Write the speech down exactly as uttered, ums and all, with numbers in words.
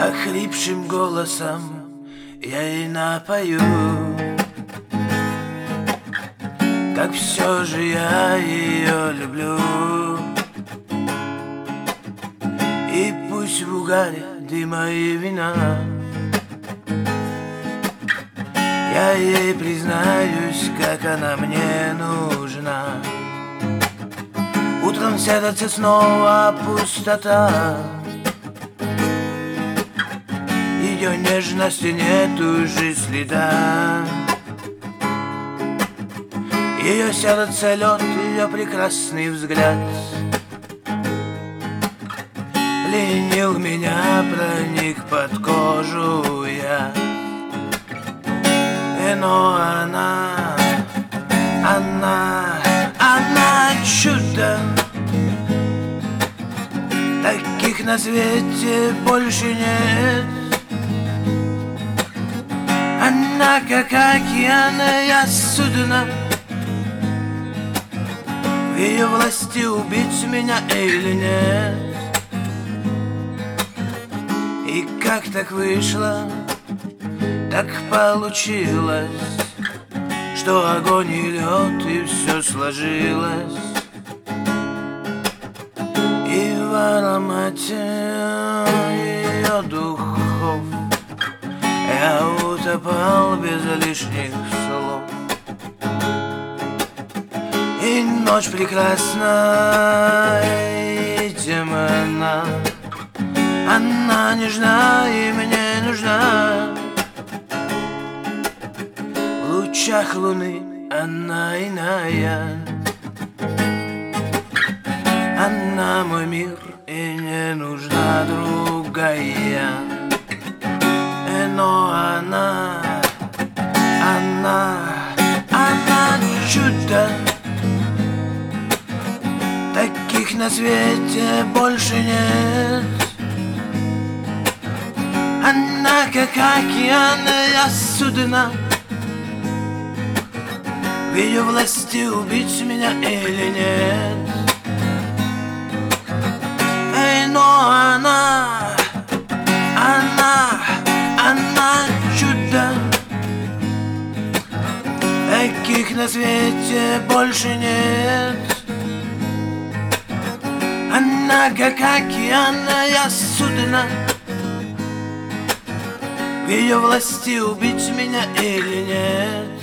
Охрипшим голосом я ей напою, как все же я ее люблю. И пусть в угаре дыма и вина я ей признаюсь, как она мне нужна. Утром в сердце снова пустота, ее нежности нету уже следа. Ее сердце лед, ее прекрасный взгляд пленил меня, проник под кожу я. Но она, она, она чудо. Таких на свете больше нет. Она как океанное судно, в ее власти убить меня или нет. И как так вышло, так получилось, что огонь и лед, и все сложилось. И в аромате ее духов я утопал без лишних слов. И ночь прекрасна и темна, она нежна и мне нужна. В лучах луны она иная, она мой мир и не нужна другая. Но она, она, она чудо. Таких на свете больше нет. Она как океанное судно, в ее власти убить меня или нет. Эй, но она, она, она чудо. Таких на свете больше нет. Она как океанное судно, в ее власти убить меня или нет.